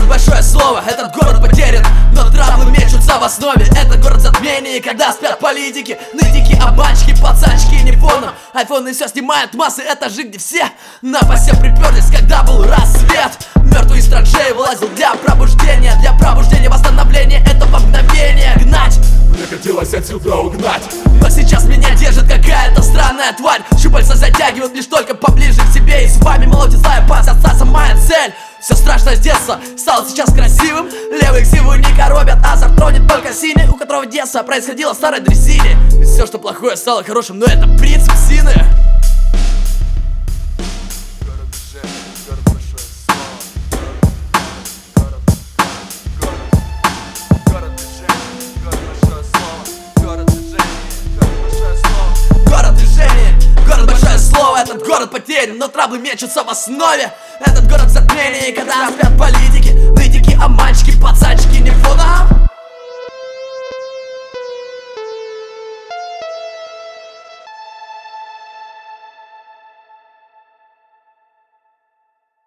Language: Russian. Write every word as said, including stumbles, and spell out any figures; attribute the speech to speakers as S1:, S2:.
S1: большое слово, этот город потерян, но траблы мечутся в основе. Это город затмений, когда спят политики, нытики, обманщики, пацанчики не фоном. Айфоны все снимают массы, этажи, где все на посе приперлись, когда был рассвет. Мертвый из траншеи вылазил для пробуждения, для пробуждения, восстановления этого мгновения. Гнать,
S2: мне хотелось отсюда угнать,
S1: но сейчас меня держит какая-то странная тварь. Щупальца затягивают лишь только поближе к себе, и с вами молотит злая пасть, отца моя цель. Все страшно с детства стало сейчас красивым. Левых сиву не коробят, азарт тронет только синий, у которого детство происходило в старой дрезине. Ведь все, что плохое, стало хорошим, но это принцип псины. Этот город потерян, но траблы мечутся в основе. Этот город затмений, когда спят политики, нытики, обманщики, пацаны.